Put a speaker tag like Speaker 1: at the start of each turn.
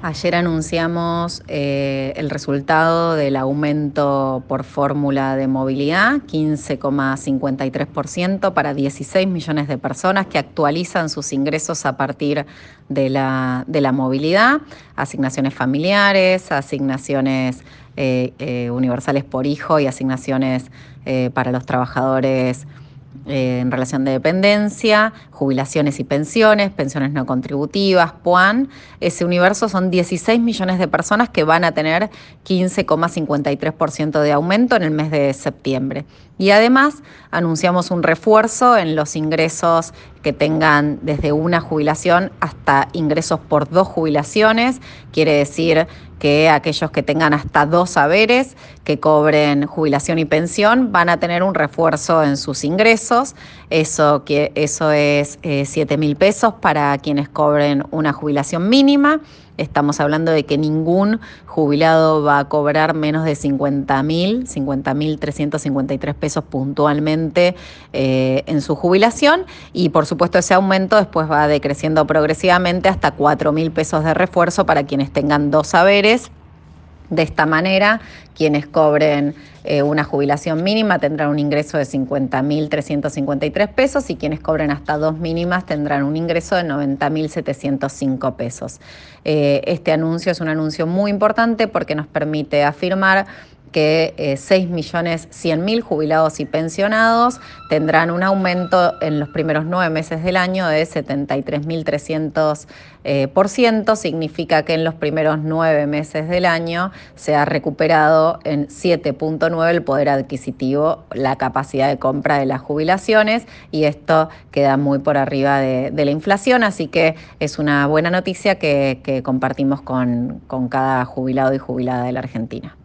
Speaker 1: Ayer anunciamos el resultado del aumento por fórmula de movilidad, 15,53% para 16 millones de personas que actualizan sus ingresos a partir de la movilidad, asignaciones familiares, asignaciones universales por hijo y asignaciones para los trabajadores en relación de dependencia, jubilaciones y pensiones, pensiones no contributivas, PUAN. Ese universo son 16 millones de personas que van a tener 15,53% de aumento en el mes de septiembre. Y además anunciamos un refuerzo en los ingresos que tengan desde una jubilación hasta ingresos por 2 jubilaciones, quiere decir que aquellos que tengan hasta 2 haberes, que cobren jubilación y pensión, van a tener un refuerzo en sus ingresos. Eso es 7.000 pesos para quienes cobren una jubilación mínima. Estamos hablando de que ningún jubilado va a cobrar menos de 50.353 pesos puntualmente en su jubilación, y por supuesto ese aumento después va decreciendo progresivamente hasta 4.000 pesos de refuerzo para quienes tengan 2 haberes. De esta manera, quienes cobren una jubilación mínima tendrán un ingreso de 50.353 pesos y quienes cobren hasta 2 mínimas tendrán un ingreso de 90.705 pesos. Este anuncio es un anuncio muy importante porque nos permite afirmar que 6.100.000 jubilados y pensionados tendrán un aumento en los primeros 9 meses del año de 73.300%. Significa que en los primeros 9 meses del año se ha recuperado en 7.9 el poder adquisitivo, la capacidad de compra de las jubilaciones, y esto queda muy por arriba de la inflación, así que es una buena noticia que compartimos con cada jubilado y jubilada de la Argentina.